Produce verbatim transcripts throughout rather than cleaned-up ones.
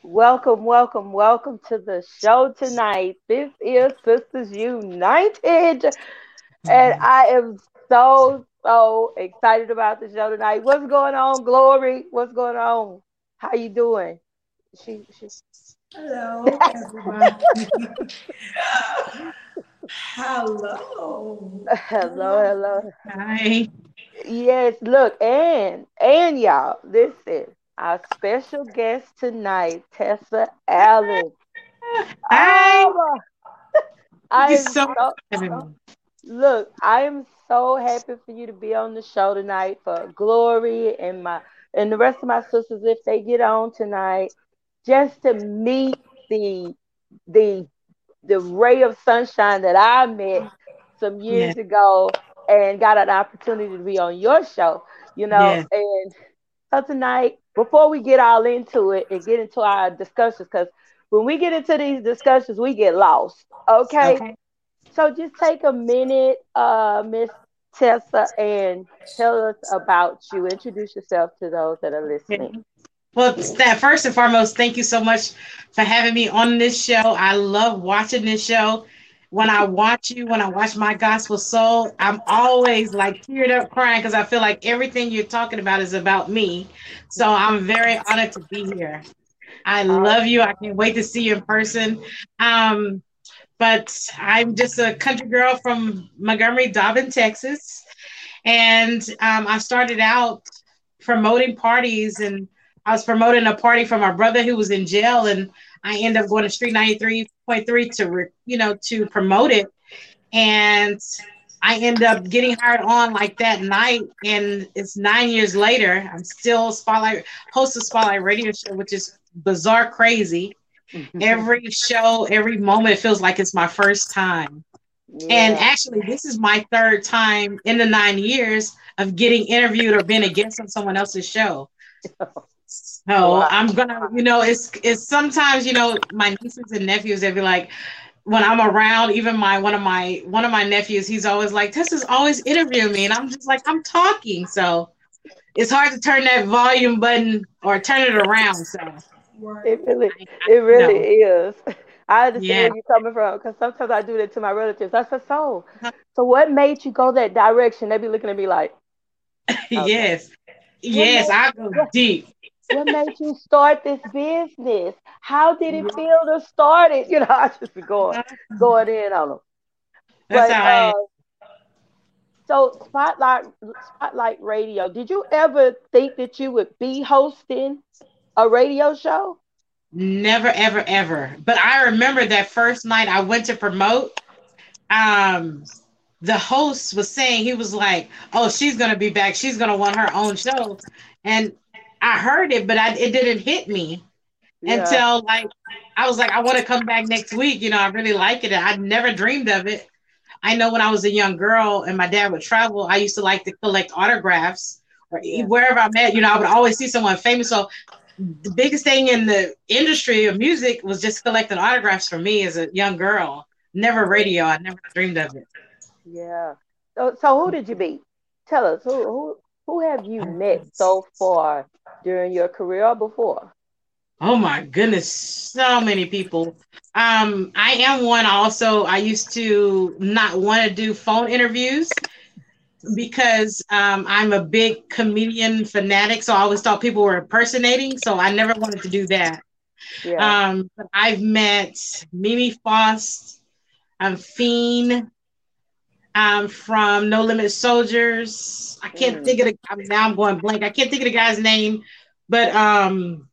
Welcome, welcome, welcome to the show tonight. This is Sisters United, and I am so, so excited about the show tonight. What's going on, Glory? What's going on? How you doing? She, she. Hello, everyone. Hello. Hello, hello. Hi. Yes, look, and and y'all, listen. Our special guest tonight, Tessa Allen. Hi. Oh, Thank I you am so much so. for having me. Look, I am so happy for you to be on the show tonight for Glory and my and the rest of my sisters if they get on tonight, just to meet the the the ray of sunshine that I met some Yeah, years ago and got an opportunity to be on your show, you know. yeah. And so tonight, before we get all into it and get into our discussions, because when we get into these discussions, we get lost. Okay, Okay. so just take a minute, uh, Miss Tessa, and tell us about you. Introduce yourself to those that are Yeah. listening. Well, that first and foremost, thank you so much for having me on this show. I love watching this show. When I watch you, when I watch My Gospel Soul, I'm always like teared up crying because I feel like everything you're talking about is about me. So I'm very honored to be here. I Uh, love you. I can't wait to see you in person. Um, but I'm just a country girl from Montgomery, Dobbin, Texas. And um, I started out promoting parties, and I was promoting a party for my brother who was in jail, and I ended up going to Street ninety-three point three to, re- you know, to promote it. And I end up getting hired on like that night, and it's nine years later. I'm still spotlight host of Spotlight Radio Show, which is bizarre, crazy. Every show, every moment, it feels like it's my first time. And yeah. actually, this is my third time in the nine years of getting interviewed or being a guest on someone else's show. So Wow. I'm gonna, you know, it's it's sometimes, you know, my nieces and nephews, they'd be like, when I'm around, even my one of my one of my nephews, he's always like, Tessa's always interviewing me, and I'm just like, I'm talking. So it's hard to turn that volume button or turn it around. So It I, really, I it you really know, is. I understand yeah. where you're coming from because sometimes I do that to my relatives. I said, so, so what made you go that direction? They be looking at me like, okay, Yes. what Yes, made I go what deep. what made you start this business? How did it feel to start it? You know, I just be going going in on them. That's how But I am. uh, so Spotlight Spotlight Radio. Did you ever think that you would be hosting a radio show? Never, ever, ever. But I remember that first night I went to promote. Um, the host was saying, he was like, "Oh, she's gonna be back. She's gonna want her own show," and I heard it, but I, it didn't hit me Yeah, until like I was like, "I want to come back next week." You know, I really like it. I never dreamed of it. I know when I was a young girl and my dad would travel, I used to like to collect autographs or yeah. wherever I'm at. You know, I would always see someone famous. So the biggest thing in the industry of music was just collecting autographs for me as a young girl. Never radio. I never dreamed of it. Yeah. So, so who did you meet? Tell us who who who have you met so far during your career or before? Oh my goodness, so many people. Um, I am one also. I used to not want to do phone interviews because um, I'm a big comedian fanatic, so I always thought people were impersonating, so I never wanted to do that. Yeah. Um, but I've met Mimi Faust, um, Fiend, um, from No Limit Soldiers. I can't Mm. think of the. I mean, now I'm going blank. I can't think of the guy's name, but um,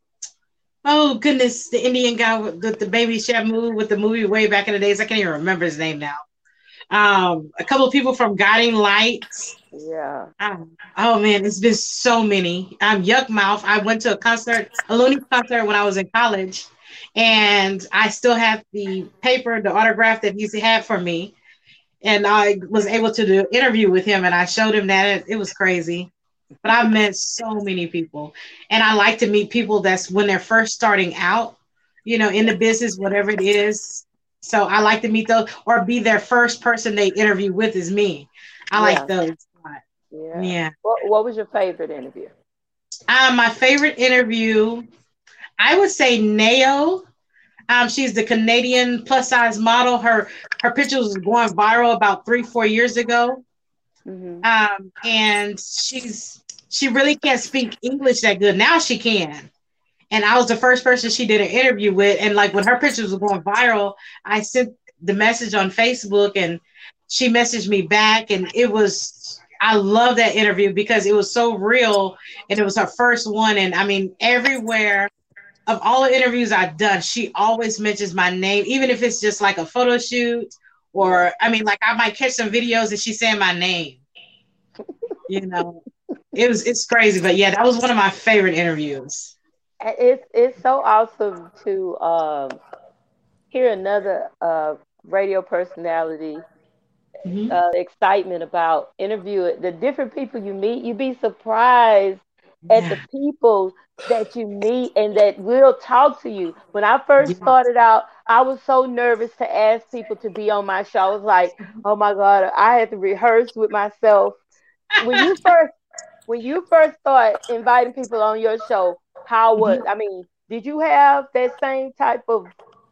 oh goodness, the Indian guy with the, the Baby Shamu with the movie way back in the days. I can't even remember his name now. Um, a couple of people from Guiding Lights. Yeah. Um, oh man, it's been so many. Um, Yuck Mouth. I went to a concert, a Looney concert when I was in college, and I still have the paper, the autograph that he had for me. And I was able to do an interview with him, and I showed him that. It, it was crazy. But I've met so many people, and I like to meet people that's when they're first starting out, you know, in the business, whatever it is. So I like to meet those, or be their first person they interview with is me. I like Yeah. those. Yeah. Yeah. What what was your favorite interview? Uh, my favorite interview. I would say Nao. Um, she's the Canadian plus size model. Her her pictures was going viral about three, four years ago. Mm-hmm. Um, and she's she really can't speak English that good. Now she can. And I was the first person she did an interview with. And like when her pictures were going viral, I sent the message on Facebook and she messaged me back. And it was, I love that interview because it was so real and it was her first one. And I mean, everywhere of all the interviews I've done, she always mentions my name, even if it's just like a photo shoot or, I mean, like I might catch some videos and she's saying my name, you know, it was, it's crazy. But yeah, that was one of my favorite interviews. It's it's so awesome to um, hear another uh, radio personality Mm-hmm. uh, excitement about interviewing the different people you meet. You'd be surprised at the Yeah. people that you meet and that will talk to you. When I first Yeah. started out, I was so nervous to ask people to be on my show. I was like, oh my God, I had to rehearse with myself. When you first when you first start inviting people on your show, how was Mhm. I mean, did you have that same type of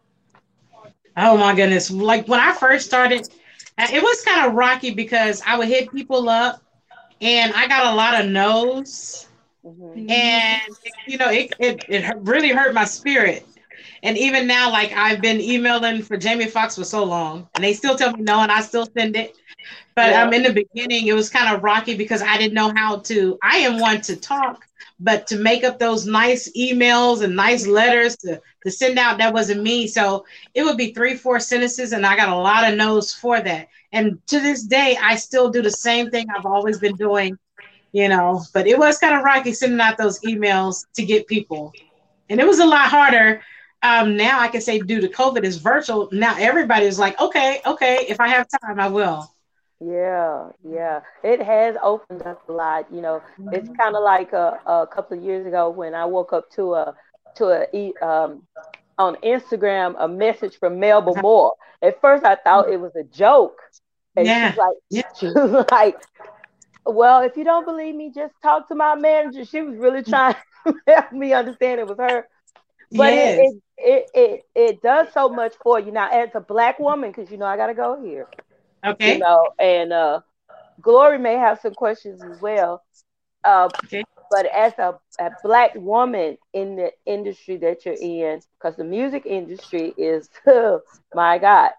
Oh my goodness. Like when I first started, uh, it was kind of rocky because I would hit people up and I got a lot of no's. mhm, And, you know, it, it, it hu- really hurt my spirit. And even now, like I've been emailing for Jamie Foxx for so long and they still tell me no and I still send it. But yeah, um, in the beginning, it was kind of rocky because I didn't know how to. I am one to talk, but to make up those nice emails and nice letters to to send out, that wasn't me. So it would be three, four sentences, and I got a lot of no's for that. And to this day, I still do the same thing I've always been doing, you know. But it was kind of rocky sending out those emails to get people, and it was a lot harder. Um, now I can say due to COVID, it's virtual. Now everybody is like, okay, okay, if I have time, I will. yeah, yeah. It has opened up a lot. You know, it's kind of like a, a couple of years ago when I woke up to a to a e- um on Instagram a message from Melba Moore. At first, I thought it was a joke, and she's Yeah, like, yeah, she was like, "Well, if you don't believe me, just talk to my manager." She was really trying to help me understand it was her, but it yes. it it it, it does so much for you now as a black woman because you know I gotta go here, you Okay. know, and uh, Glory may have some questions as well. Uh, Okay. but as a, a black woman in the industry that you're in, because the music industry is, my God,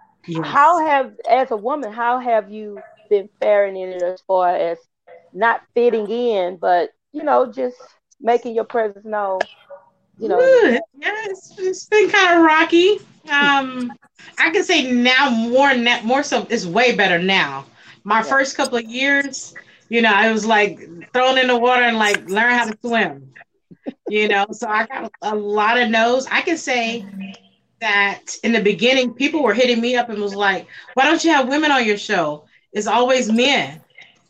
how Yes. have, as a woman, how have you been faring in it as far as not fitting in, but, you know, just making your presence known, you know? Ooh, yeah, it's, it's been kind of rocky. Um, I can say now more na- more so it's way better now. My Yeah, first couple of years, you know, I was like thrown in the water and like learn how to swim. You know, so I got a lot of no's. I can say that in the beginning, people were hitting me up and was like, "Why don't you have women on your show? It's always men."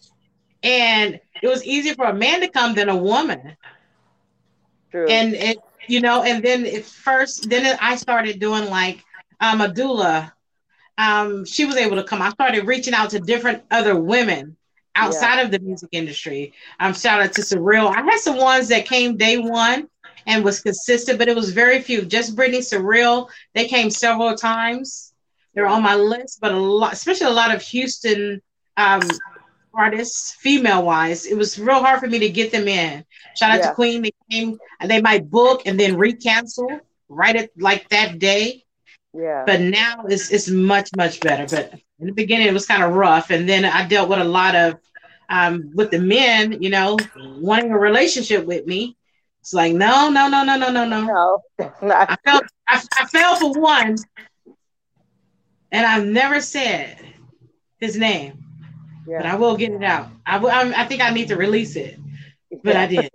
And it was easier for a man to come than a woman. true. And it, you know, and then it first, then it, I started doing like um, a doula. Um, she was able to come. I started reaching out to different other women Yeah, outside of the music industry. Um, shout out to Surreal. I had some ones that came day one and was consistent, but it was very few. Just Brittany Surreal. They came several times. They're yeah, on my list, but a lot, especially a lot of Houston um, artists, female wise, it was real hard for me to get them in. Shout out to yeah, Queen. They came, they might book and then recancel right at like that day. yeah, But now it's it's much much better. But in the beginning it was kind of rough, and then I dealt with a lot of um with the men, you know, wanting a relationship with me. It's like no no no no no no no. no, that's not I true. felt I, I fell for one, and I've never said his name, but Yeah, I will get it out. I will, I, I think I need to release it, but I yeah. did.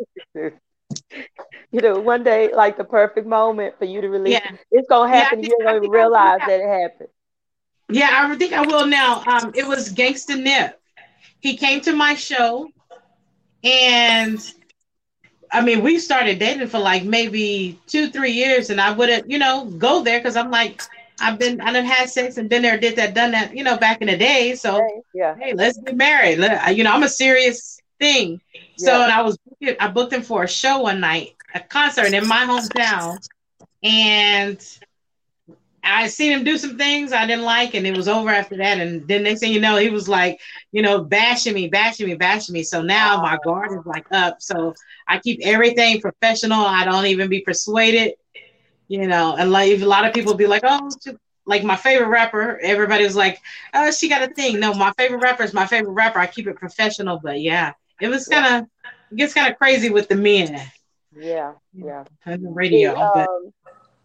You know, one day, like the perfect moment for you to release it, Yeah, it's gonna yeah. I happen. And think you're I gonna think I will realize now. that it happened. Yeah, I think I will now. Um, it was Gangsta Nip. He came to my show, and I mean, we started dating for like maybe two, three years, and I wouldn't, you know, go there because I'm like, I've been, I done had sex and been there, did that, done that, you know, back in the day. So, Hey, yeah, hey, let's get married. Let- You know, I'm a serious thing. So, yeah, and I was, I booked him for a show one night, a concert in my hometown, and I seen him do some things I didn't like, and it was over after that. And then next thing you know, he was like, you know, bashing me, bashing me, bashing me. So now my guard is like up. So I keep everything professional. I don't even be persuaded, you know. And like a lot of people be like, oh, like my favorite rapper. Everybody was like, oh, she got a thing. No, my favorite rapper is my favorite rapper. I keep it professional. But yeah, it was kind of it gets kind of crazy with the men. Yeah, yeah. On the radio, the, but um,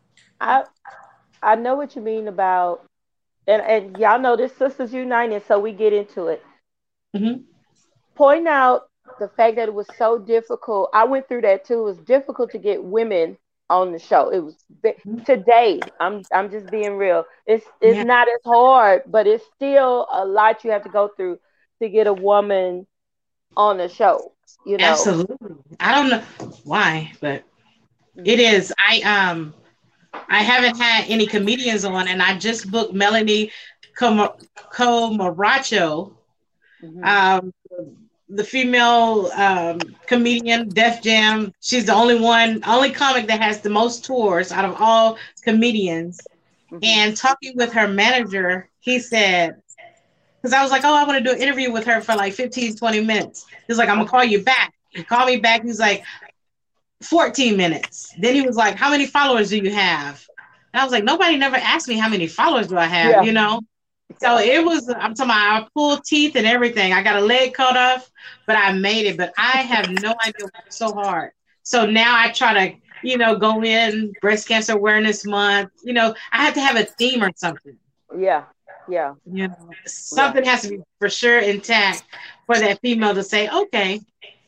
I I know what you mean about, and, and y'all know this Sisters United, so we get into it. Mm-hmm. Point out the fact that it was so difficult. I went through that too. It was difficult to get women on the show. It was Mm-hmm. today. I'm I'm just being real. It's it's Yeah. not as hard, but it's still a lot you have to go through to get a woman on the show. You know, Absolutely. I don't know why, but it is. I um I haven't had any comedians on, and I just booked Melanie Com- Comaracho, Mhm. um, the female um, comedian, Def Jam. She's the only one, only comic that has the most tours out of all comedians. Mhm. And talking with her manager, he said, because I was like, oh, I want to do an interview with her for like fifteen, twenty minutes. He's like, I'm going to call you back. He called me back. He's like, fourteen minutes. Then he was like, how many followers do you have? And I was like, nobody never asked me how many followers do I have, Yeah. you know? So it was, I'm talking about, I pulled teeth and everything. I got a leg cut off, but I made it. But I have no idea why it's so hard. So now I try to, you know, go in Breast Cancer Awareness Month. You know, I have to have a theme or something. Yeah, yeah. You know, something has to be for sure intact for that female to say, okay.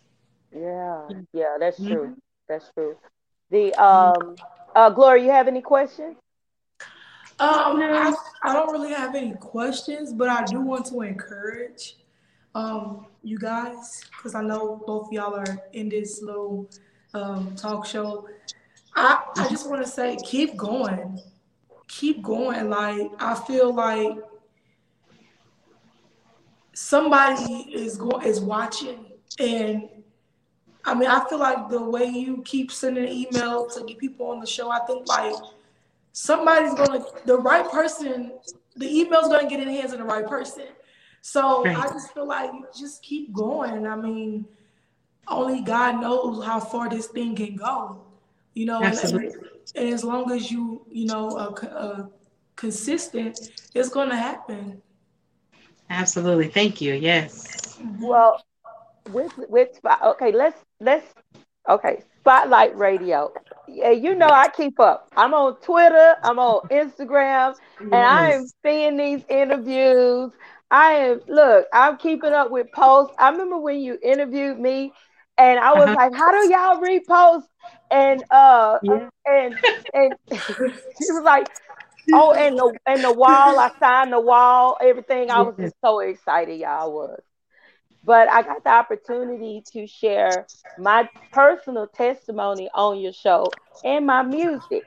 Yeah, yeah, that's true. Mhm. That's true. The um uh Gloria, you have any questions? Um, No. I, I don't really have any questions, but I do want to encourage um you guys because I know both of y'all are in this little um talk show. I I just want to say keep going, keep going. Like I feel like somebody is going is watching, and I mean I feel like the way you keep sending email to get people on the show, I think like somebody's gonna the right person, the email's gonna get in the hands of the right person. So Right. I just feel like just keep going. I mean, only God knows how far this thing can go, you know. And, and, Absolutely. and as long as you, you know, uh, uh, consistent, it's gonna happen. Absolutely. Thank you. Yes. Well, with with Spot- okay, let's let's okay, Spotlight Radio. Yeah, you know I keep up. I'm on Twitter, I'm on Instagram, and I am Yes. seeing these interviews. I am look, I'm keeping up with posts. I remember when you interviewed me and I was Uh-huh. like, how do y'all repost? And uh Yeah. and and she was like, oh, and the and the wall, I signed the wall, everything. I was Yes. just so excited, y'all was. But I got the opportunity to share my personal testimony on your show and my music.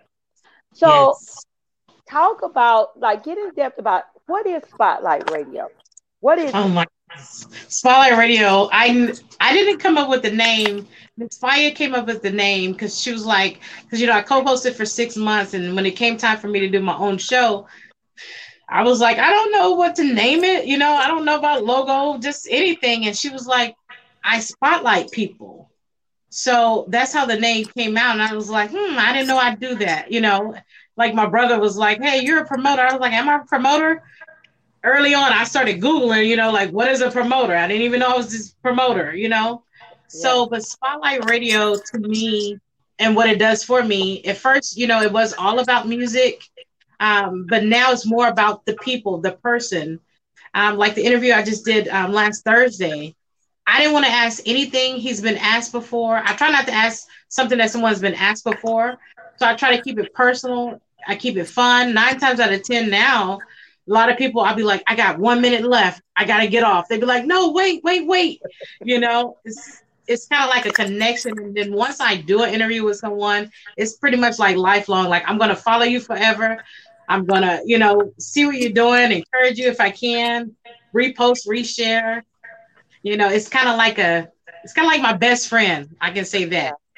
So Yes. talk about like get in depth about what is Spotlight Radio? What is Oh it? my goodness. Spotlight Radio. I I didn't come up with the name. Miss Fire came up with the name because she was like, because you know I co-hosted for six months, and when it came time for me to do my own show, I was like, I don't know what to name it. You know, I don't know about logo, just anything. And she was like, I spotlight people. So that's how the name came out. And I was like, hmm, I didn't know I'd do that. You know, like my brother was like, hey, you're a promoter. I was like, am I a promoter? Early on, I started Googling, you know, like, what is a promoter? I didn't even know I was this promoter, you know? Yeah. So, but Spotlight Radio to me and what it does for me, at first, you know, it was all about music. Um, but now it's more about the people, the person. Um, like the interview I just did um, last Thursday. I didn't want to ask anything he's been asked before. I try not to ask something that someone's been asked before. So I try to keep it personal. I keep it fun. Nine times out of ten now, a lot of people, I'll be like, I got one minute left. I got to get off. They'd be like, no, wait, wait, wait. You know, it's, it's kind of like a connection. And then once I do an interview with someone, it's pretty much like lifelong. Like, I'm going to follow you forever. I'm going to, you know, see what you're doing, encourage you if I can, repost, reshare. You know, it's kind of like a, it's kind of like my best friend. I can say that.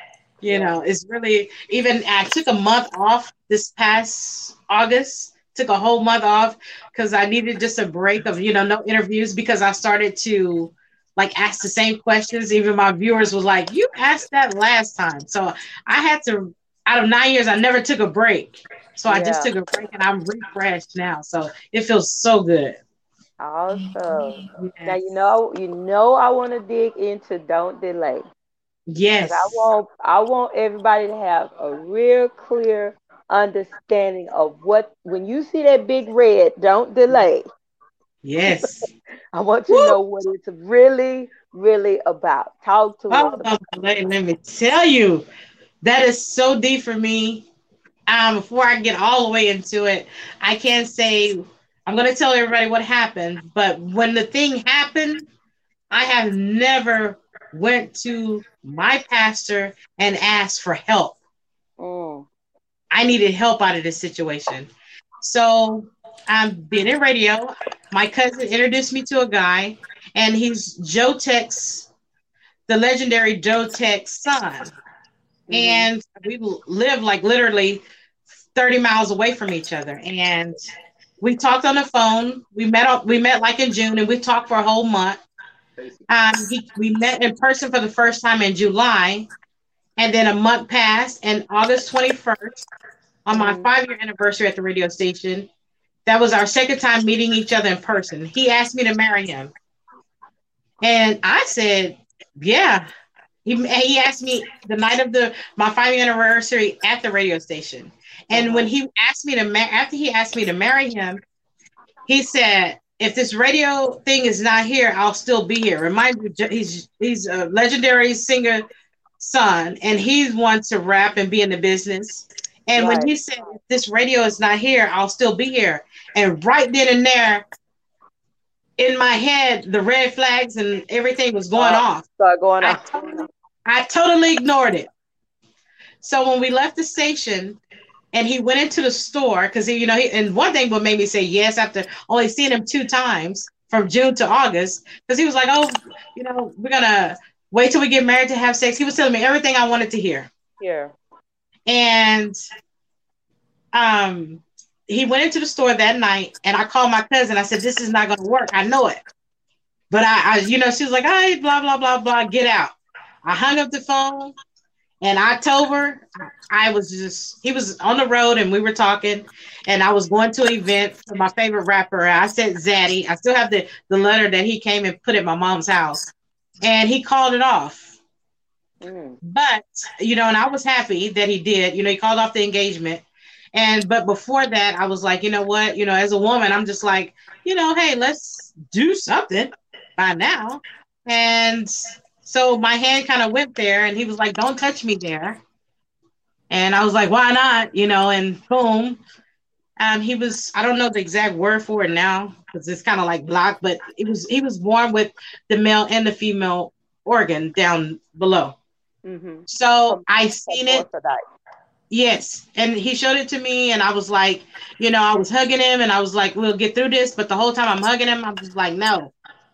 You know, it's really, even I took a month off this past August, took a whole month off because I needed just a break of, you know, no interviews, because I started to like ask the same questions. Even my viewers was like, you asked that last time. So I had to, out of nine years, I never took a break. So I just Yeah. took a break and I'm refreshed now. So it feels so good. Awesome. Now Yes. you know you know I want to dig into don't delay. Yes. Because I want I want everybody to have a real clear understanding of what, when you see that big red, don't delay. Yes. I want you to Woo! know what it's really, really about. Talk to us Oh, about don't delay. Let me tell you, that is so deep for me. Um, before I get all the way into it, I can't say, I'm going to tell everybody what happened, but when the thing happened, I have never went to my pastor and asked for help. mm, I needed help out of this situation. So I'm being in radio. My cousin introduced me to a guy, and he's Joe Tech's, the legendary Joe Tech's son. hmm And we live like literally thirty miles away from each other. And we talked on the phone. We met up, we met like in June, and we talked for a whole month. Um, he, we met in person for the first time in July, and then a month passed. And August twenty-first, on my hmm five-year anniversary at the radio station, that was our second time meeting each other in person. He asked me to marry him, and I said, "Yeah." He, he asked me the night of the my five-year anniversary at the radio station. And Uh-huh. when he asked me to ma- after he asked me to marry him, he said, "If this radio thing is not here, I'll still be here." Remind you, he's he's a legendary singer son, and he's one to rap and be in the business. And when Right. he said, "If this radio is not here, I'll still be here," and right then and there, in my head, the red flags and everything was going Uh, off. start going I on. totally, I totally ignored it. So when we left the station, and he went into the store, because he, you know, he, and one thing what made me say yes after only seeing him two times from June to August, because he was like, "Oh, you know, we're gonna wait till we get married to have sex." He was telling me everything I wanted to hear, Here. and um, he went into the store that night, and I called my cousin. I said, "This is not gonna work. I know it." But I, I you know, she was like, "All right, blah blah blah blah, get out." I hung up the phone. In October, I was just, he was on the road and we were talking, and I was going to an event for my favorite rapper. I said Zaddy. I still have the, the letter that he came and put at my mom's house, and he called it off. Mm. But, you know, and I was happy that he did, you know, he called off the engagement. And, but before that, I was like, you know what, you know, as a woman, I'm just like, you know, hey, let's do something by now. And so my hand kind of went there, and he was like, "Don't touch me there." And I was like, "Why not?" You know, and boom. Um, he was, I don't know the exact word for it now because it's kind of like blocked, but it was, he was born with the male and the female organ down below. Mm-hmm. So From, I from seen it. Orthodox. Yes. And he showed it to me, and I was like, you know, I was hugging him, and I was like, "We'll get through this." But the whole time I'm hugging him, I'm just like, "No."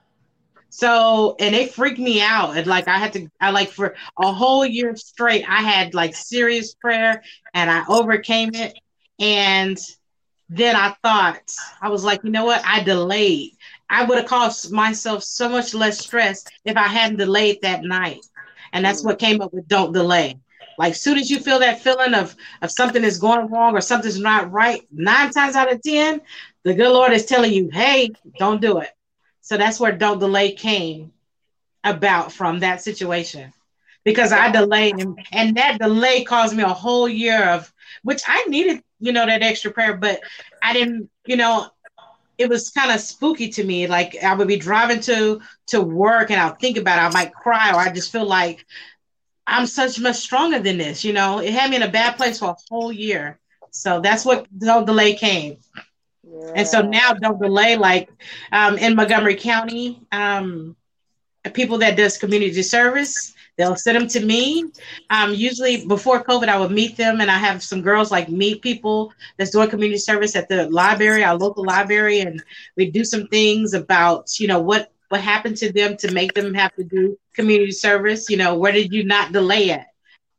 So, and it freaked me out. And like, I had to, I like for a whole year straight, I had like serious prayer, and I overcame it. And then I thought, I was like, you know what? I delayed. I would have caused myself so much less stress if I hadn't delayed that night. And that's Mm. what came up with don't delay. Like, soon as you feel that feeling of, of something is going wrong or something's not right, nine times out of ten, the good Lord is telling you, hey, don't do it. So that's where don't delay came about, from that situation, because I delayed, and, and that delay caused me a whole year of, which I needed, you know, that extra prayer, but I didn't, you know, it was kind of spooky to me. Like, I would be driving to, to work, and I'll think about it. I might cry, or I just feel like I'm such much stronger than this. You know, it had me in a bad place for a whole year. So that's what don't delay came. Yeah. And so now don't delay, like um, in Montgomery County, um, people that does community service, they'll send them to me. Um, usually before COVID, I would meet them, and I have some girls like meet people that's doing community service at the library, our local library, and we do some things about, you know, what, what happened to them to make them have to do community service. You know, where did you not delay at?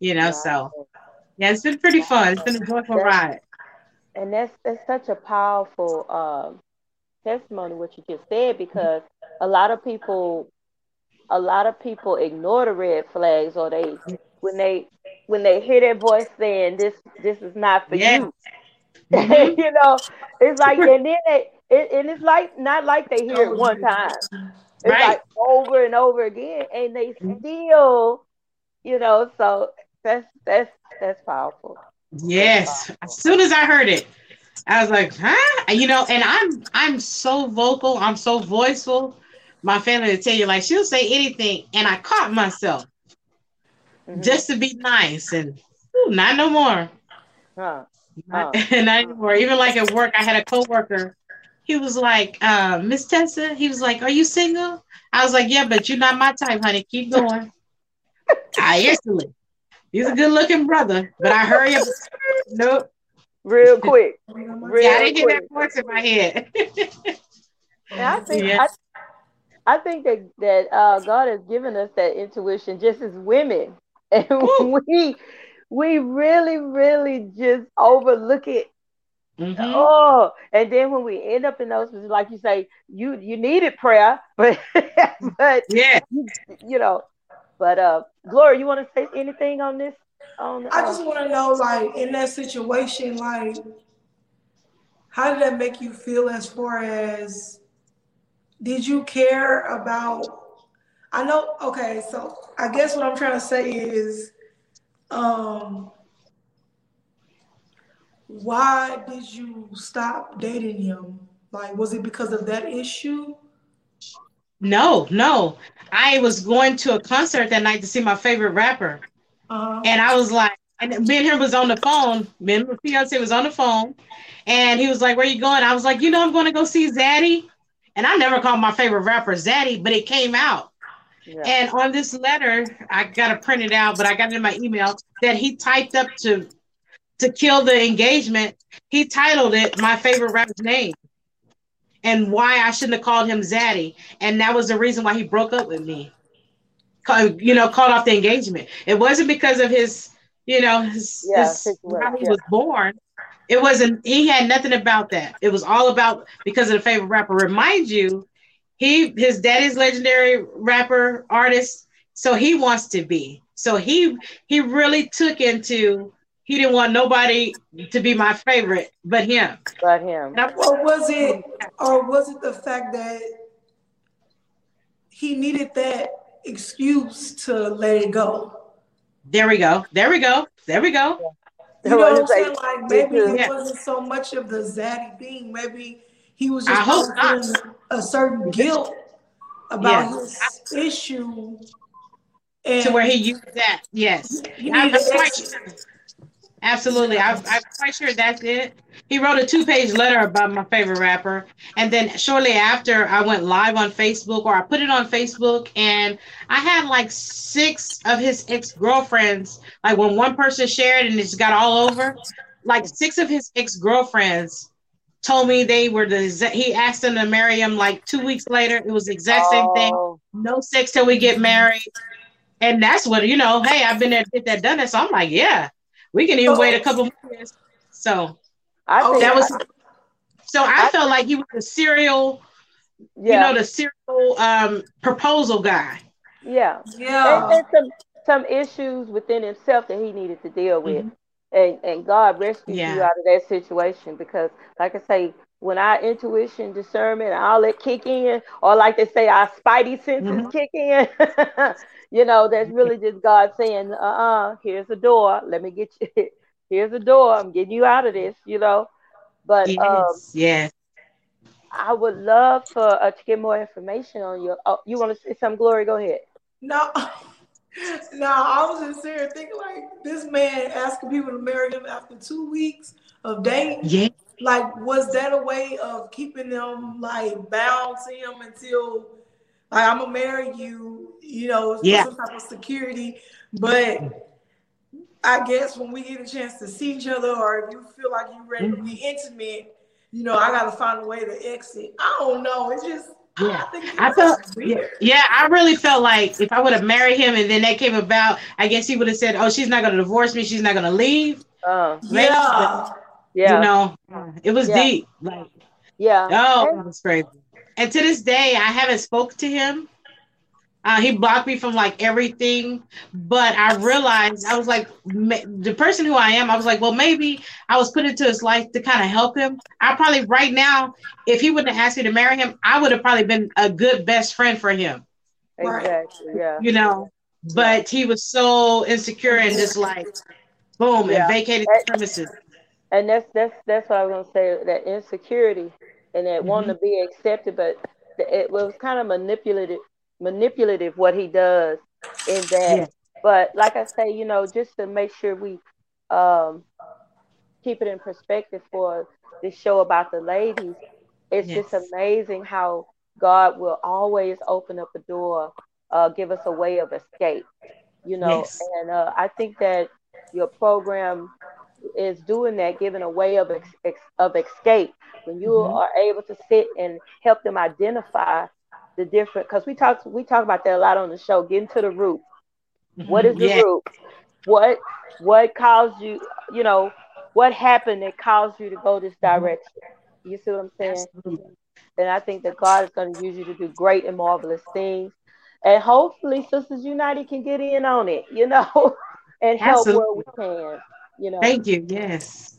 You know, Right. so yeah, it's been pretty fun. It's been a joyful That's ride. and that's that's such a powerful um testimony what you just said because a lot of people a lot of people ignore the red flags or they when they when they hear that voice saying this this is not for Yeah. you. Mm-hmm. You know, it's like and then they it, and it's like not like they hear it Told one you. time. It's Right. like over and over again and they still, you know, so that's that's that's powerful. That's Yes. As powerful. soon as I heard it, I was like, huh? You know, and I'm I'm so vocal, I'm so voiceful. My family will tell you, like, she'll say anything, and I caught myself Hmm. just to be nice, and ooh, not no more. Huh. Not, Huh. not anymore. Even like at work, I had a coworker. He was like, uh, Miss Tessa, he was like, are you single? I was like, yeah, but you're not my type, honey. Keep going. I instantly. He's a good looking brother, but I hurry up. Nope. Real quick. Ain't on my Yeah, I time. Real didn't hear that quick. voice in my head. And I think Yeah. I I think that that uh, God has given us that intuition just as women, and Woo. we we really really just overlook it. Mm-hmm. Oh, and then when we end up in those, like you say, you you needed prayer, but but Yeah. you, you know, but uh, Gloria, you want to say anything on this? On I uh, just want to know, like, in that situation, like, how did that make you feel as far as did you care about? I know, okay, so I guess what I'm trying to say is, um, why did you stop dating him? Like, was it because of that issue? No, no. I was going to a concert that night to see my favorite rapper. Uh-huh. And I was like, and me and him was on the phone. Me and my fiance was on the phone. And he was like, where you going? I was like, you know, I'm going to go see Zaddy. And I never called my favorite rapper Zaddy, but it came out. yeah, And on this letter, I got to print it out, but I got it in my email that he typed up to to kill the engagement. He titled it "My Favorite Rapper's Name" and why I shouldn't have called him Zaddy, and that was the reason why he broke up with me. You know, called off the engagement. It wasn't because of his, you know, his, yeah, his situation, how he yeah, was born. It wasn't. He had nothing about that. It was all about because of the favorite rapper. Remind you, he his daddy's legendary rapper artist, so he wants to be. So he he really took into. He didn't want nobody to be my favorite but him. but him, And I'm like, Or was it, oh, or was it the fact that he needed that excuse to let it go? there we go. There we go. There we go. You what know what you I'm say? saying? Like Get maybe to it Yeah. wasn't so much of the zaddy thing. Maybe he was I just hope probably not. feeling a certain guilt about Yes. his issue, To where he and used that. Yes. he I'm, needed I'm to quite exit. sure. Absolutely. Yeah. I'm, I'm quite sure that's it. He wrote a two page letter about my favorite rapper. And then shortly after, I went live on Facebook or I put it on Facebook. And I had like six of his ex girlfriends. Like when one person shared and it's got all over, like six of his ex girlfriends told me they were the, he asked them to marry him like two weeks later. It was the exact same thing. oh, No sex till we get married. And that's what, you know, hey, I've been there, did that, done it. So I'm like, yeah, we can even wait a So couple more years. So I think that okay, I, was, so I I felt like he was the serial, you know, yeah, the serial um, proposal guy. yeah. And, yeah. and some some issues within himself that he needed to deal with, Hmm. and and God rescued you Yeah. out of that situation because, like I say, when our intuition, discernment, all that kick in, or like they say, our spidey senses Hmm. kick in, you know, that's really just God saying, uh-uh, here's a door, let me get you. Here's a door, I'm getting you out of this, you know. But um, Yes. Yes. I would love for uh, to get more information on your. Oh, you want to say something, Glory? Go ahead. No, no. I was just sitting here thinking like this man asking people to marry him after two weeks of dating. Yeah. Like, was that a way of keeping them like bound to him until like I'm gonna marry you? You know, for Yeah. some type of security. But I guess when we get a chance to see each other, or if you feel like you're ready to be Mhm. intimate, you know, I gotta find a way to exit. I don't know. It's just Yeah, I think I that's felt yeah, weird. yeah, I really felt like if I would have married him and then that came about, I guess he would have said, "Oh, she's not going to divorce me. She's not going to leave." Uh, Maybe, but Yeah. you yeah, know, it was yeah, deep. Like, yeah. oh, And it was crazy. And to this day, I haven't spoke to him. Uh, he blocked me from like everything, but I realized I was like ma- the person who I am. I was like, well, maybe I was put into his life to kind of help him. I probably right now, if he wouldn't have asked me to marry him, I would have probably been a good best friend for him, Right. exactly, yeah, you know. yeah, But he was so insecure and just like boom and yeah. vacated the And, premises. and that's that's that's what I was gonna say. That insecurity and that wanting Hmm. to be accepted, but it was kind of manipulative, manipulative what he does in that. Yeah. But like I say, you know, just to make sure we um keep it in perspective for this show about the ladies, it's just Yes. amazing how God will always open up a door, uh, give us a way of escape, you know. Yes. And uh, I think that your program is doing that, giving a way of ex- ex- of escape when you Hmm. are able to sit and help them identify the different. Because we talk we talk about that a lot on the show. Getting to the root. What Hmm. is the Yeah. root? What what caused you? You know what happened that caused you to go this Hmm. direction? You see what I'm saying? Absolutely. And I think that God is going to use you to do great and marvelous things. And hopefully, Sisters United can get in on it, you know, and help where we Absolutely. can, you know. Thank you. Yes.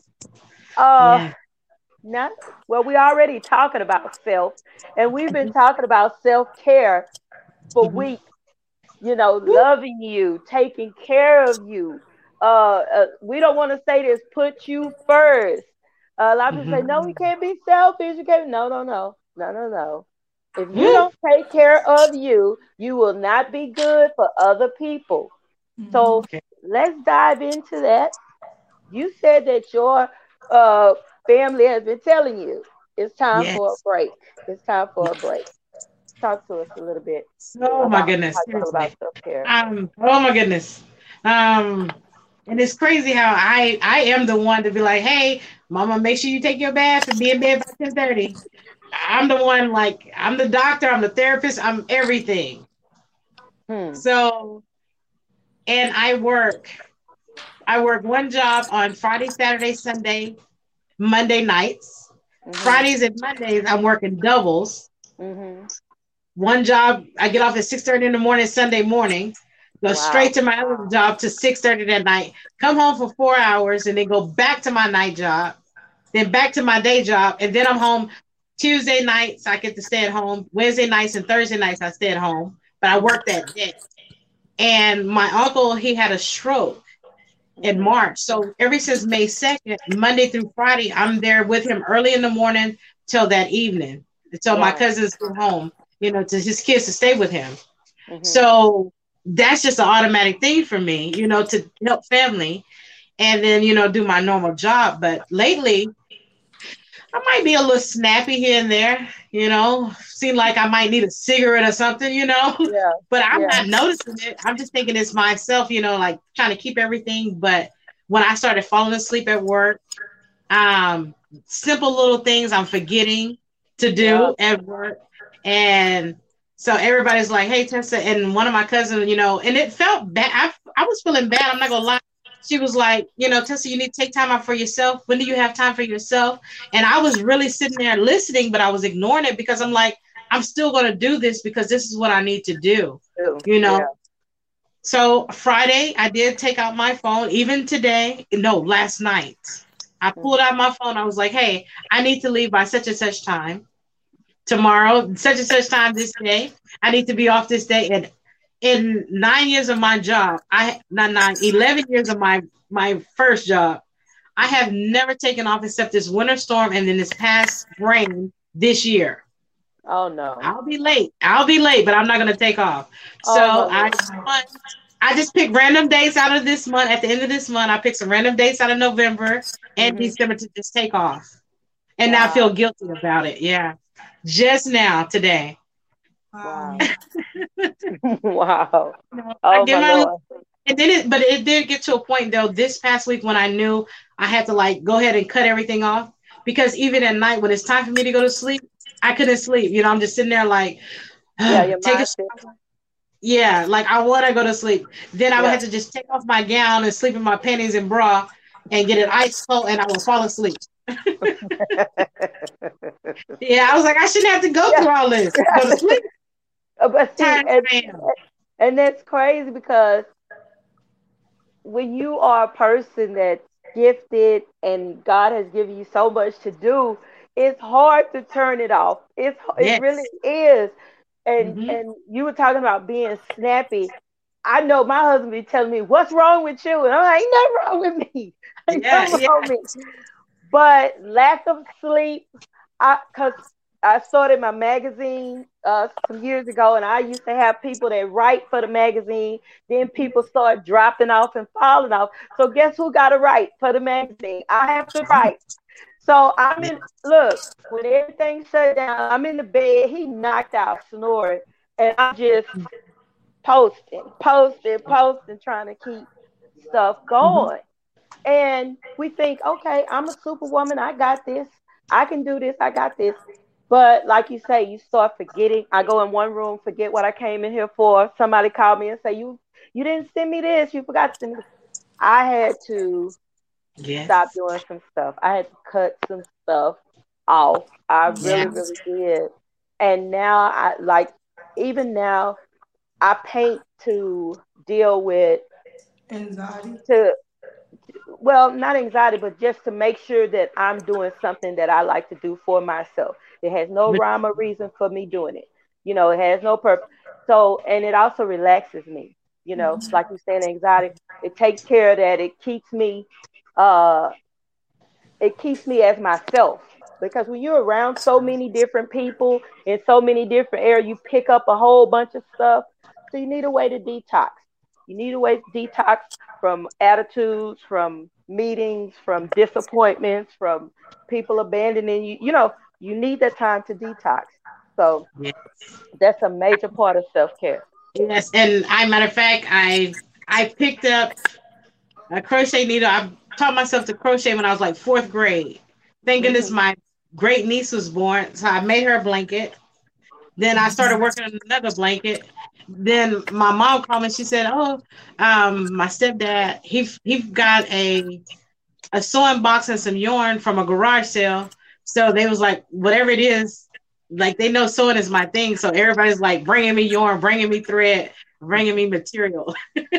Uh, Yeah. not well. We already talking about self, and we've been talking about self care for Hmm. weeks. You know, loving you, taking care of you. Uh, uh we don't want to say this. Put you first. Uh, a lot of people say, no, we Hmm. can't be selfish. You can't. No, no, no, no, no, no. If you Hmm. don't take care of you, you will not be good for other people. Mhm. So let's dive into that. You said that your uh, family has been telling you it's time for a Yes. break. It's time for a Yes. break. Talk to us a little bit Oh my about how goodness. you feel about Seriously. self care. Um. Oh my goodness. Um. And it's crazy how I I am the one to be like, hey, mama, make sure you take your bath and be in bed by ten thirty. I'm the one like I'm the doctor. I'm the therapist. I'm everything. Hmm. So and I work. I work one job on Friday, Saturday, Sunday, Monday nights. Mhm. Fridays and Mondays, I'm working doubles. Mhm. One job, I get off at six thirty in the morning, Sunday morning, go straight Wow. to my other job to six thirty that night, come home for four hours, and then go back to my night job, then back to my day job, and then I'm home Tuesday nights. I get to stay at home. Wednesday nights and Thursday nights, I stay at home, but I work that day. And my uncle, he had a stroke in Mhm. March. So ever since May second, Monday through Friday, I'm there with him early in the morning till that evening, until my Wow. cousins go home, you know, to his kids to stay with him. Mhm. So that's just an automatic thing for me, you know, to help family and then, you know, do my normal job. But lately, I might be a little snappy here and there, you know, seem like I might need a cigarette or something, you know, Yeah. but I'm Yeah. not noticing it. I'm just thinking it's myself, you know, like trying to keep everything. But when I started falling asleep at work, um, simple little things I'm forgetting to Yeah. do at work. And so everybody's like, hey, Tessa, and one of my cousins, you know, and it felt bad. I, I was feeling bad. I'm not going to lie. She was like, you know, Tessa, you need to take time out for yourself. When do you have time for yourself? And I was really sitting there listening, but I was ignoring it because I'm like, I'm still going to do this because this is what I need to do, Too. you Yeah. know? So Friday, I did take out my phone. Even today, no, last night, I pulled Mhm. out my phone. I was like, hey, I need to leave by such and such time. Tomorrow, such and such time this day. I need to be off this day. And in nine years of my job, I not nine, eleven years of my my first job, I Mhm. have never taken off except this winter storm and then this past rain this year. Oh no. I'll be late. I'll be late, but I'm not gonna take off. Oh So my I Lord. I just picked random dates out of this month. At the end of this month, I picked some random dates out of November and Mhm. December to just take off. And now I Wow. feel guilty about it. Yeah. Just now, today. Wow. Wow. Wow. You know, I Oh give my my Lord. it did it, but it did get to a point though this past week when I knew I had to like go ahead and cut everything off because even at night when it's time for me to go to sleep, I couldn't sleep. You know, I'm just sitting there like, Yeah, your take a mindset. shower. Yeah, like I want to go to sleep. Then I would Yeah. have to just take off my gown and sleep in my panties and bra and get it ice cold and I would fall asleep. Yeah, I was like, I shouldn't have to go Yeah. through all this. Go to sleep. But see, Tired and I am. and that's crazy because when you are a person that's gifted and God has given you so much to do, it's hard to turn it off. It's it really Yes. is. And Hmm. and you were talking about being snappy. I know my husband be telling me, "What's wrong with you?" And I'm like, "Ain't nothing wrong with me. Ain't Yeah, nothing yeah. wrong with me." But lack of sleep, I because I started my magazine uh, some years ago, and I used to have people that write for the magazine. Then people start dropping off and falling off. So guess who got to write for the magazine? I have to write. So I'm in. Look, when everything shut down, I'm in the bed. He knocked out, snoring, and I'm just posting, posting, posting, trying to keep stuff Hmm. going. And we think, okay, I'm a superwoman. I got this. I can do this. I got this. But like you say, you start forgetting. I go in one room, forget what I came in here for. Somebody called me and say, you you didn't send me this. You forgot to send me this. I had to stop Yes. doing some stuff. I had to cut some stuff off. I really, Yes. really did. And now I like even now I paint to deal with Anxiety. to well, not anxiety, but just to make sure that I'm doing something that I like to do for myself. It has no But rhyme or reason for me doing it. You know, it has no purpose. So, and it also relaxes me. You know, like you saying, anxiety. It takes care of that. It keeps me, uh, it keeps me as myself. Because when you're around so many different people in so many different areas, you pick up a whole bunch of stuff. So you need a way to detox. You need a way to detox from attitudes, from meetings, from disappointments, from people abandoning you. You know, you need that time to detox. So yeah. that's a major part of self care. Yes, and I matter of fact, I I picked up a crochet needle. I taught myself to crochet when I was like fourth grade. Thank goodness Hmm. my great niece was born, so I made her a blanket. Then I started working on another blanket. Then my mom called me. She said, "Oh, um, my stepdad he he got a a sewing box and some yarn from a garage sale. So they was like, whatever it is, like they know sewing is my thing. So everybody's like bringing me yarn, bringing me thread, bringing me material.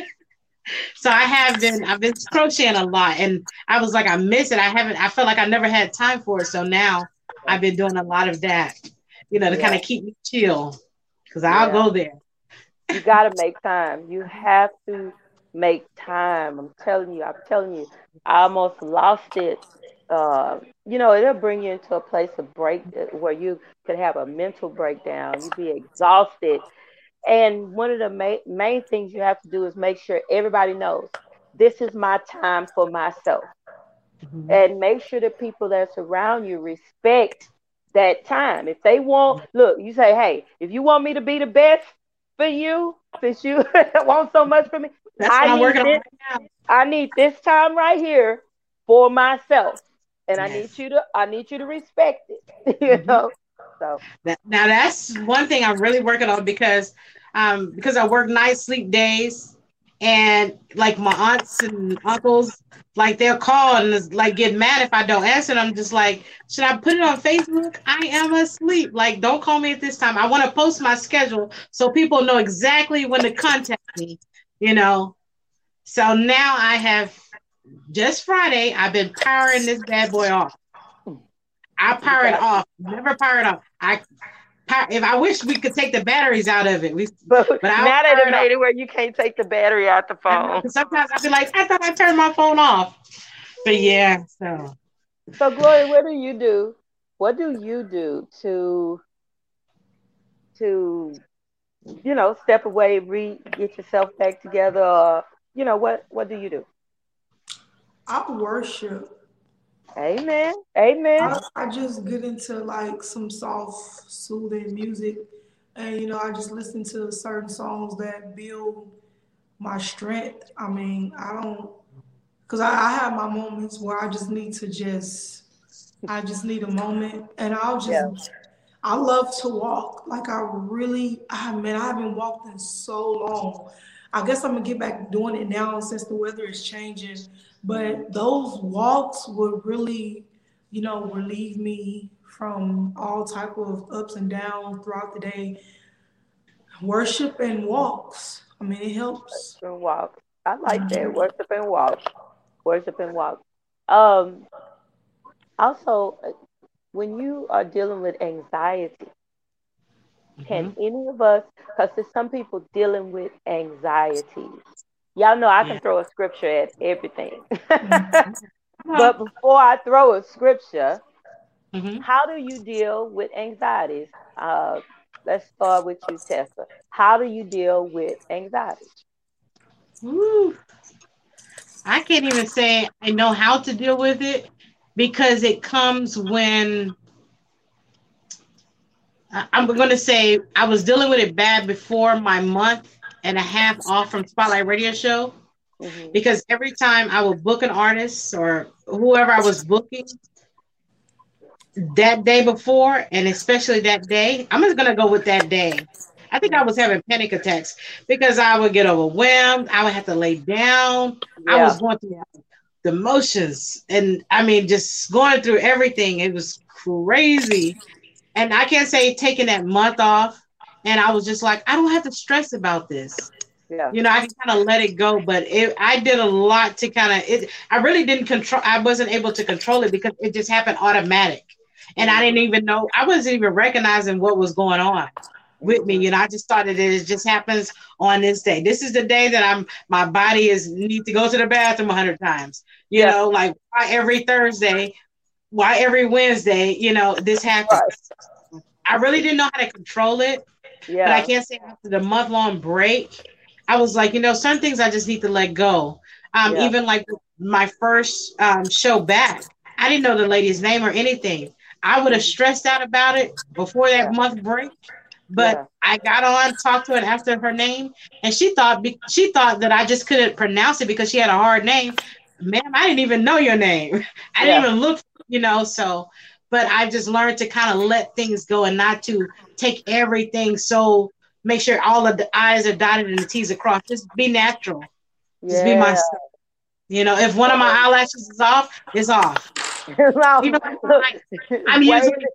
So I have been, I've been crocheting a lot, and I was like, I miss it. I haven't. I felt like I never had time for it. So now I've been doing a lot of that, you know, to kind Yeah, of keep me chill, because I'll yeah. go there. You got to make time. You have to make time. I'm telling you. I'm telling you. I almost lost it. Uh, you know, it'll bring you into a place of break uh, where you could have a mental breakdown. You'd be exhausted. And one of the main main things you have to do is make sure everybody knows this is my time for myself, Mhm. and make sure the people that surround you respect that time. If they want, look, you say, hey, if you want me to be the best for you, since you want so much from me, That's I what I'm need working on this. right now. I need this time right here for myself, and I need Yes. you to. I need you to respect it. you Mhm. know. So That, now that's one thing I'm really working on because um because I work nights, sleep days, and like my aunts and uncles, like they'll call and it's like get mad if I don't answer. And I'm just like, should I put it on Facebook? I am asleep. Like, don't call me at this time. I want to post my schedule so people know exactly when to contact me, you know. So now I have just Friday, I've been powering this bad boy off. I you power it got, off. Never power it off. I if I wish we could take the batteries out of it, we, but but I'll now they power done it off. made it where you can't take the battery out the I know phone. because sometimes I'll be like, I thought I turned my phone off. But yeah, so So, Gloria, what do you do? What do you do to to you know step away, re get yourself back together, or you know what what do you do? I worship. Amen. Amen. I, I just get into like some soft, soothing music, and you know, I just listen to certain songs that build my strength. I mean, I don't, cause I, I have my moments where I just need to just, I just need a moment, and I'll just, Yeah. I love to walk. Like I really, I man, I haven't walked in so long. I guess I'm gonna get back doing it now since the weather is changing. But those walks would really, you know, relieve me from all type of ups and downs throughout the day. Worship and walks. I mean, it helps. And walk. I like that. Worship and walk. Worship and walk. Um, Also, uh, when you are dealing with anxiety, can Hmm. any of us, because there's some people dealing with anxiety. Y'all know I Yeah. can throw a scripture at everything. Mhm. Come on. But before I throw a scripture, Hmm. how do you deal with anxieties? Uh, let's start with you, Tessa. How do you deal with anxiety? Woo. I can't even say I know how to deal with it because it comes when I- I'm going to say I was dealing with it bad before my month and a half off from Spotlight Radio Show Hmm. because every time I would book an artist or whoever I was booking that day before, and especially that day, I'm just going to go with that day. I think I Hmm. was having panic attacks because I would get overwhelmed. I would have to lay down. I Yeah. was going through the motions and I mean, just going through everything. It was crazy. And I can't say taking that month off. And I was just like, I don't have to stress about this. Yeah. You know, I can kind of let it go, but it, I did a lot to kind of it. I really didn't control. I wasn't able to control it because it just happened automatic, and I didn't Hmm. even know. I wasn't even recognizing what was going on with me. Hmm. You know, I just started it. It just happens on this day. This is the day that I'm. My body is need to go to the bathroom a hundred times. You Yeah. know, like why every Thursday, why every Wednesday. You know, this happens. Right. I really didn't know how to control it, but I Yeah. can't say after the month long break, I was like, you know, some things I just need to let go. Um, Yeah. even like my first um, show back, I didn't know the lady's name or anything. I would have Hmm. stressed out about it before that Yeah. month break, but Yeah. I got on, talked to her, and asked her her name, and she thought be- she thought that I just couldn't pronounce it because she had a hard name. Ma'am, I didn't even know your name. I didn't Yeah. even look, you know. So, but I just learned to kind of let things go and not to take everything so make sure all of the I's are dotted and the T's are crossed. Just be natural. Just be Yeah. myself. You know, if one of my eyelashes is off, it's off. No, Even like look, tonight, I'm wait. usually,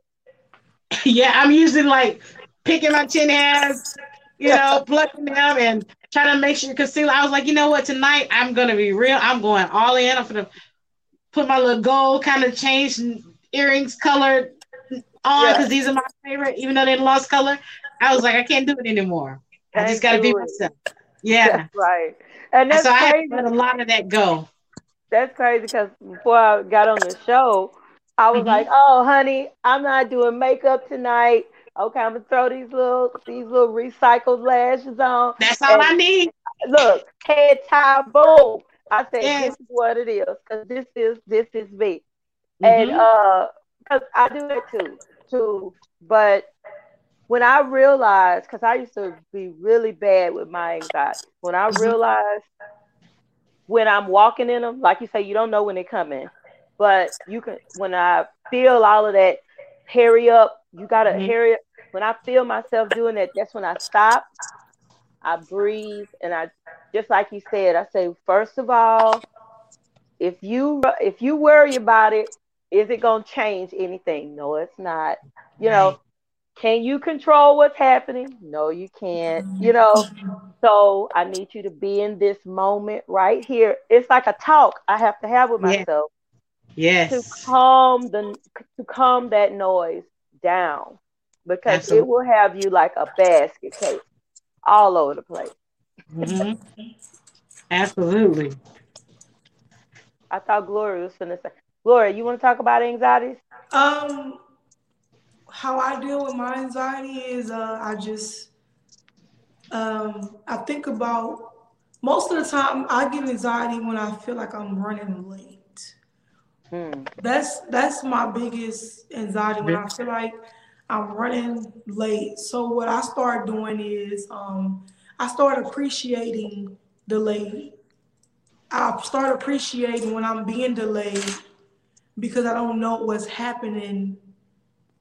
yeah, I'm usually like picking my chin hairs, you Yeah. know, plucking them and trying to make sure concealer. I was like, you know what, tonight I'm gonna be real. I'm going all in. I'm gonna put my little gold kind of change earrings color on Yeah. because these are my favorite, even though they lost color. I was like, I can't do it anymore. I just Can't got to be do it. myself. That's Yeah. right. And So that's I had to crazy. let a lot of that go. That's crazy because before I got on the show, I was like, Hmm. "Oh, honey, I'm not doing makeup tonight. Okay, I'm gonna throw these little these little recycled lashes on, That's all and I need. look, head tie, boom." I said, "This Yes. is what it is, because this is this is me." And Hmm. uh, because I do that too, too. But when I realized, because I used to be really bad with my anxiety, when I Hmm. realized when I'm walking in them, like you say, you don't know when they're coming, but you can. When I feel all of that, hurry up, you gotta Hmm. hurry up. When I feel myself doing that, that's when I stop. I breathe, and I just like you said, I say, first of all, if you if you worry about it, is it gonna change anything? No, it's not. You know, Right. can you control what's happening? No, you can't. You know, so I need you to be in this moment right here. It's like a talk I have to have with Yeah. myself to Yes. calm the to calm that noise down, because it Absolutely. will have you like a basket case all over the place. Hmm. Absolutely. I thought Gloria was gonna say, Gloria, you want to talk about anxieties? Um, how I deal with my anxiety is uh, I just um, I think about most of the time I get anxiety when I feel like I'm running late. Hmm. That's that's my biggest anxiety when I feel like I'm running late. So what I start doing is um, I start appreciating delayed. I start appreciating when I'm being delayed because I don't know what's happening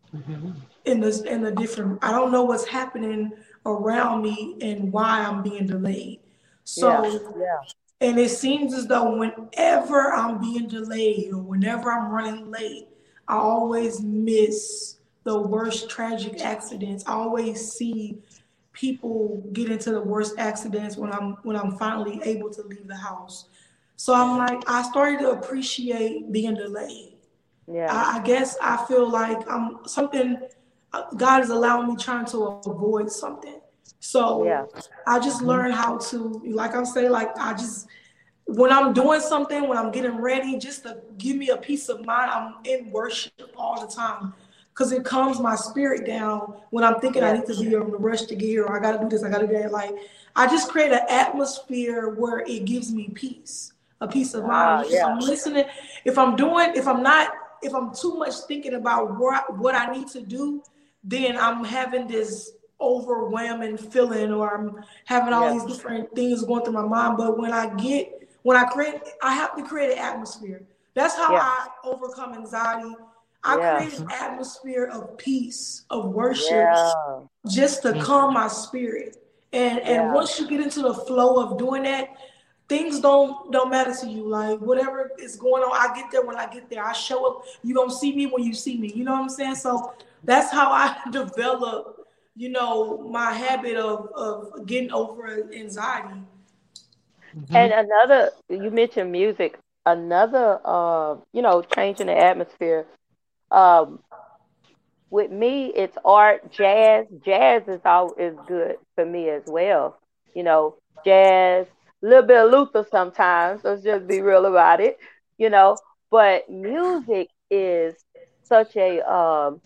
Mm-hmm. in the in the different. I don't know what's happening around me and why I'm being delayed. Yeah. So, Yeah. and it seems as though whenever I'm being delayed or whenever I'm running late, I always miss the worst tragic accidents. I always see people get into the worst accidents when I'm when I'm finally able to leave the house. So I'm like, I started to appreciate being delayed. Yeah. I, I guess I feel like I'm something. uh, God is allowing me trying to avoid something. Yeah. So I just Mm-hmm. learned how to, like I'm saying, like I just when I'm doing something, when I'm getting ready, just to give me a peace of mind. I'm in worship all the time because it calms my spirit down when I'm thinking I Yeah. need to be on the rush to get here or I got to do this, I got to do that. Like I just create an atmosphere where it gives me peace, a peace of Ah, mind. If yeah. I'm listening, if I'm doing, if I'm not, if I'm too much thinking about what what I need to do, then I'm having this overwhelming feeling or I'm having all Yeah. these different things going through my mind. But when I get when I create, I have to create an atmosphere. That's how Yeah. I overcome anxiety. I Yeah. create an atmosphere of peace, of worship, Yeah. just to Mm-hmm. calm my spirit. And and Yeah. once you get into the flow of doing that, things don't don't matter to you. Like whatever is going on, I get there when I get there. I show up. You don't see me when you see me. You know what I'm saying? So that's how I develop, you know, my habit of of getting over anxiety. Mm-hmm. And another, you mentioned music. Another, uh, you know, changing the atmosphere. Um, with me, it's art, jazz. Jazz is all is good for me as well. You know, jazz, a little bit of Luther sometimes. Let's just be real about it. You know, but music is such a um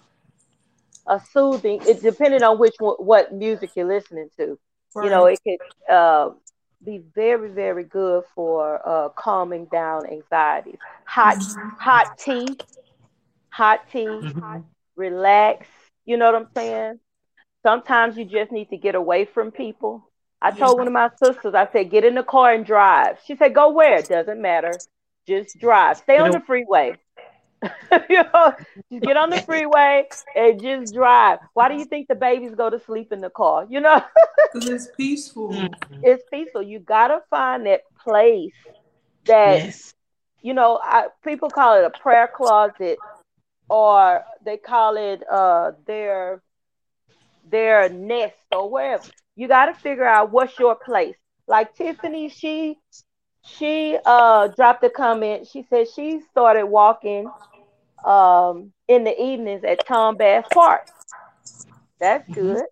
a soothing. It depending on which one, what music you're listening to. You know, Right. it could uh, be very very good for uh, calming down anxieties. Hot Mhm. hot tea, hot tea, Mm-hmm. relax. You know what I'm saying? Sometimes you just need to get away from people. I Yeah. told one of my sisters, I said, get in the car and drive. She said, go where? Doesn't matter. Just drive. Stay You on know, the freeway. You know, just get on the freeway and just drive. Why do you think the babies go to sleep in the car? You know, Because it's peaceful. mm-hmm. it's peaceful. You gotta find that place that Yes. you know. I, people call it a prayer closet, or they call it uh their their nest or wherever. You got to figure out what's your place. Like Tiffany, she she uh dropped a comment. She said she started walking um in the evenings at Tom Bass Park. That's Mm-hmm. good.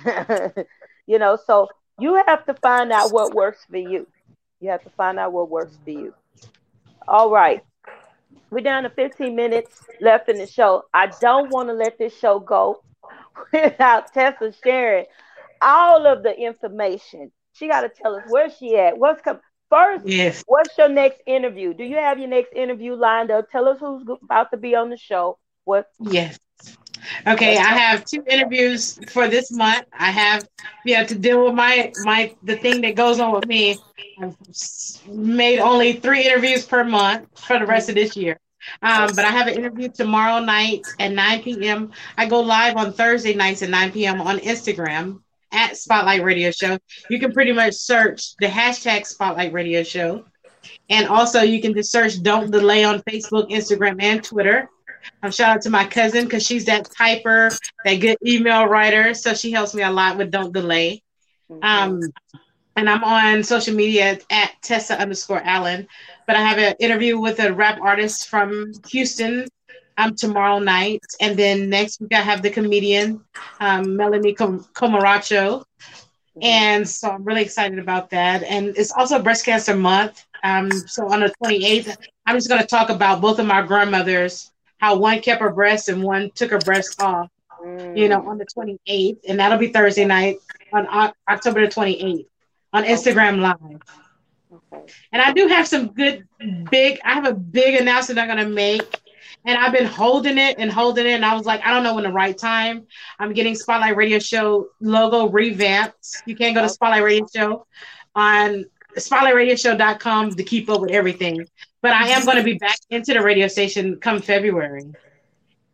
You know, so you have to find out what works for you. You have to find out what works for you. All right. We're down to fifteen minutes left in the show. I don't want to let this show go without Tessa sharing all of the information. She got to tell us where she at. What's coming first? Yes. What's your next interview? Do you have your next interview lined up? Tell us who's about to be on the show. What? Yes. Okay, Let's I go. have two interviews for this month. I have yeah to deal with my my the thing that goes on with me. I've made only three interviews per month for the rest of this year. Um, but I Okay. have an interview tomorrow night at nine p.m. I go live on Thursday nights at nine p.m. on Instagram at Spotlight Radio Show. You can pretty much search the hashtag Spotlight Radio Show. And also you can just search Don't Delay on Facebook, Instagram, and Twitter. Um, shout out to my cousin because she's that typer, that good email writer. So she helps me a lot with Don't Delay. Mm-hmm. Um, and I'm on social media at Tessa underscore Allen. But I have an interview with a rap artist from Houston um, tomorrow night. And then next week I have the comedian um, Melanie Com- Comaracho. Mm-hmm. And so I'm really excited about that. And it's also Breast Cancer Month. Um, so on the twenty-eighth, I'm just going to talk about both of my grandmothers, how one kept her breast and one took her breast off, you know, Mm. on the twenty-eighth. And that'll be Thursday night on O- October the twenty-eighth on Okay. Instagram Live. Okay. And I do have some good, big, I have a big announcement I'm going to make. And I've been holding it and holding it. And I was like, I don't know when the right time. I'm getting Spotlight Radio Show logo revamped. You can go to Okay. Spotlight Radio Show on spotlight radio show dot com to keep up with everything. But I am going to be back into the radio station come February.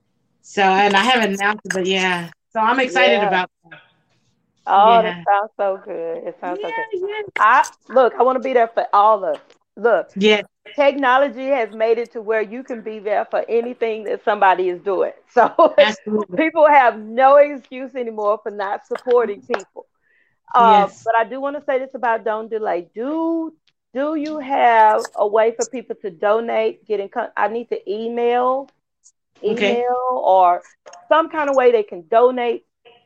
So, and I haven't announced it, but yeah. So I'm excited Yeah. about that. Oh, that Yeah. sounds so good. It sounds so good. Yeah, yeah. I look, I want to be there for all of look. Yes, Technology has made it to where you can be there for anything that somebody is doing. So absolutely. people have no excuse anymore for not supporting people. Uh, Yes. but I do want to say this about Don't Delay. Do do you have a way for people to donate? Get in con- I need to email, Okay. email, or some kind of way they can donate,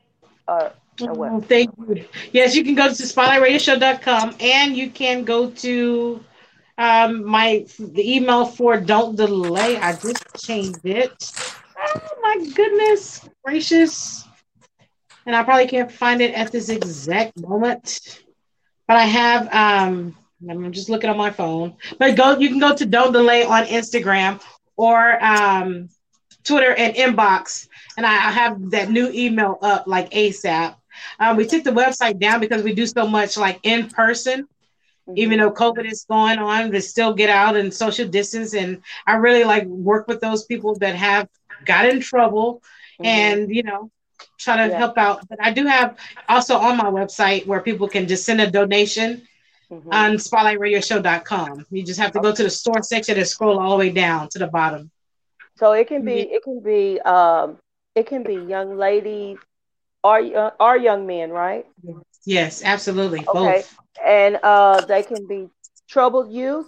or or what? Oh, thank you. Yes, you can go to spotlight radio show dot com and you can go to um my the email for Don't Delay. I just changed it. Oh my goodness gracious. And I probably can't find it at this exact moment. But I have um I'm just looking on my phone. But go you can go to Don't Delay on Instagram or um Twitter and inbox, and I have that new email up like ASAP. Um, we took the website down because we do so much like in person, even Hmm. though COVID is going on, we still get out and social distance. And I really like work with those people that have got in trouble, Hmm. and you know try to Yeah. help out. But I do have also on my website where people can just send a donation Hmm. on spotlight radio show dot com. You just have to go to the store section and scroll all the way down to the bottom. So it can be Yeah. it can be um it can be young ladies or yo- or young men, right? Yes, absolutely. Okay, Both. and uh they can be troubled youth,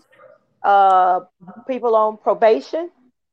uh people on probation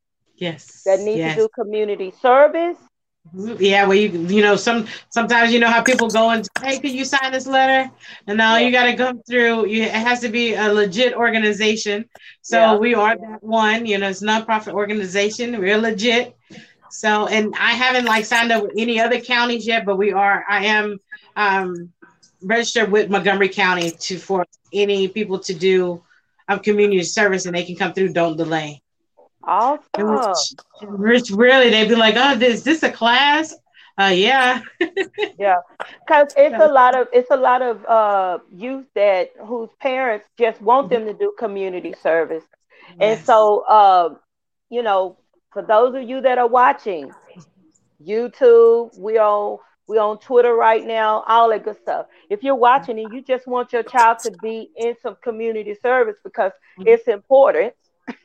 that Yes, need to yes. do community service. Yeah, well, you you know, some sometimes you know how people go and hey, can you sign this letter? And now Yeah, you got to go through. You, it has to be a legit organization. So yeah. we are that one. You know, it's a nonprofit organization. We're legit. So, and I haven't like signed up with any other counties yet, but we are. I am um, registered with Montgomery County to for any people to do um, community service, and they can come through. Don't delay. And Awesome. which, which really they'd be like, oh, is this a class? Uh, yeah. Yeah, because it's a So, lot of it's a lot of uh youth that whose parents just want them to do community service, and yes. so uh, you know, for those of you that are watching YouTube, we on we on Twitter right now, all that good stuff. If you're watching and you just want your child to be in some community service because it's important,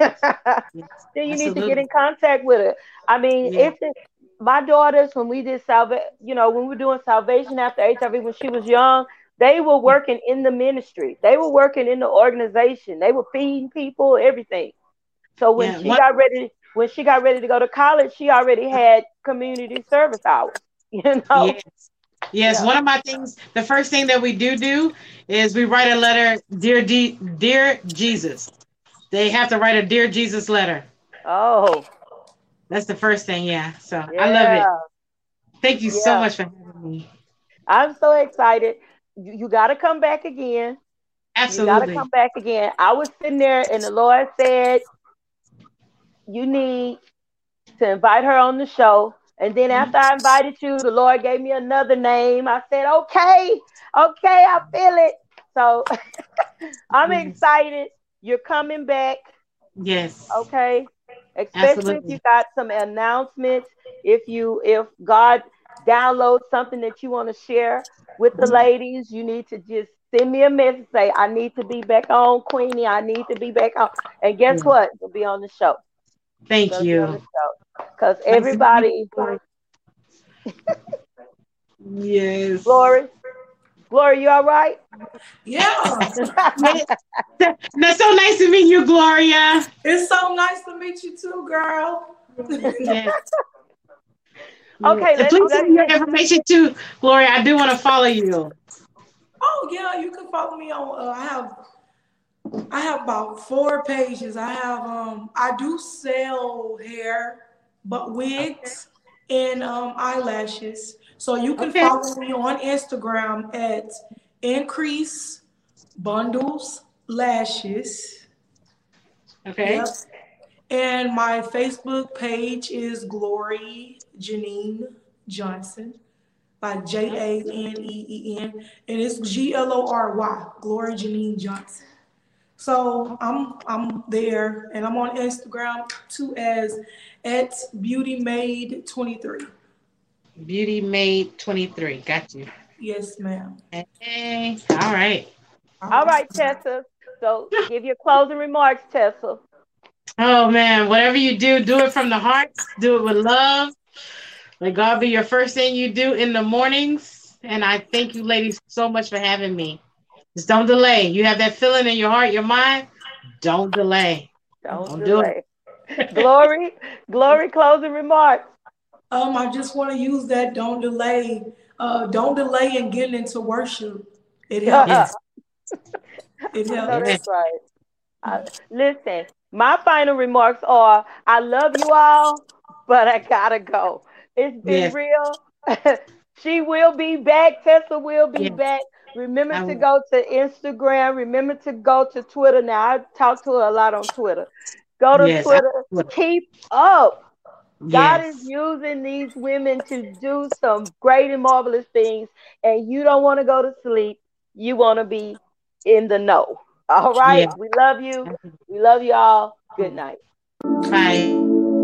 Yes. then you need to get Absolutely. in contact with her. I mean, Yeah. it's my daughters when we did salvation, you know, when we were doing salvation after H I V when she was young, they were Yeah. working in the ministry. They were working in the organization. They were feeding people, everything. So when Yeah. she What? got ready, when she got ready to go to college, she already had community service hours. You know? Yes. Yes. Yeah. One of my things, the first thing that we do do is we write a letter, dear D, dear Jesus. They have to write a dear Jesus letter. Oh, That's the first thing. Yeah. So I love it. yeah, Thank you so yeah. much for having me. I'm so excited. You, you got to come back again. You got to come Absolutely. back again. I was sitting there, and the Lord said, "You need to invite her on the show." And then Mhm. after I invited you, the Lord gave me another name. I said, "Okay, okay, I feel it." So I'm Yes. excited. You're coming back. Yes. Okay, especially if you Absolutely. got some announcements, if you if God downloads something that you want to share with the Mhm. ladies, you need to just send me a message, say I need to be back on, Queenie, I need to be back on. And guess Yeah. what, you'll be on the show. You're Thank going to be on the you. show because Nice to meet everybody, you. Yes. Glory, Glory, you all right? Yeah. Yeah. That's so nice to meet you, Gloria. It's so nice to meet you too, girl. Yes, yes. Yes. Okay, And let, please let send me your information too, Gloria. I do want to follow you. Oh yeah, you can follow me on. Uh, I have I have about four pages. I have um I do sell hair, but Okay. wigs and um eyelashes. So you can Okay. follow me on Instagram at increase bundles lashes. Okay. Yep. And my Facebook page is Glory Janine Johnson, like J Okay. A N E E N, and it's G L O R Y, Glory Janine Johnson. So I'm I'm there, and I'm on Instagram too as at Beauty Made twenty-three. Beauty Made twenty-three. Got you. Yes, ma'am. Hey, all right. All right, Tessa. So give your closing remarks, Tessa. Oh man, whatever you do, do it from the heart. Do it with love. Let God be your first thing you do in the mornings. And I thank you, ladies, so much for having me. Just don't delay. You have that feeling in your heart, your mind. Don't delay. Don't, Don't delay. do it. Glory, Glory, closing remarks. Um, I just want to use that. Don't delay. Uh, don't delay in getting into worship. It helps. Yes. It I know helps. that's right. I, listen, my final remarks are: I love you all, but I gotta go. It's been Yes. real. She will be back. Tessa will be Yes. back. Remember I to will. go to Instagram. Remember to go to Twitter. Now I talk to her a lot on Twitter. Go to Yes. I Twitter. will. Keep up. God is Yes. using these women to do some great and marvelous things, and you don't want to go to sleep. You want to be in the know. All right. Yes. We love you. We love you all. Good night. Bye.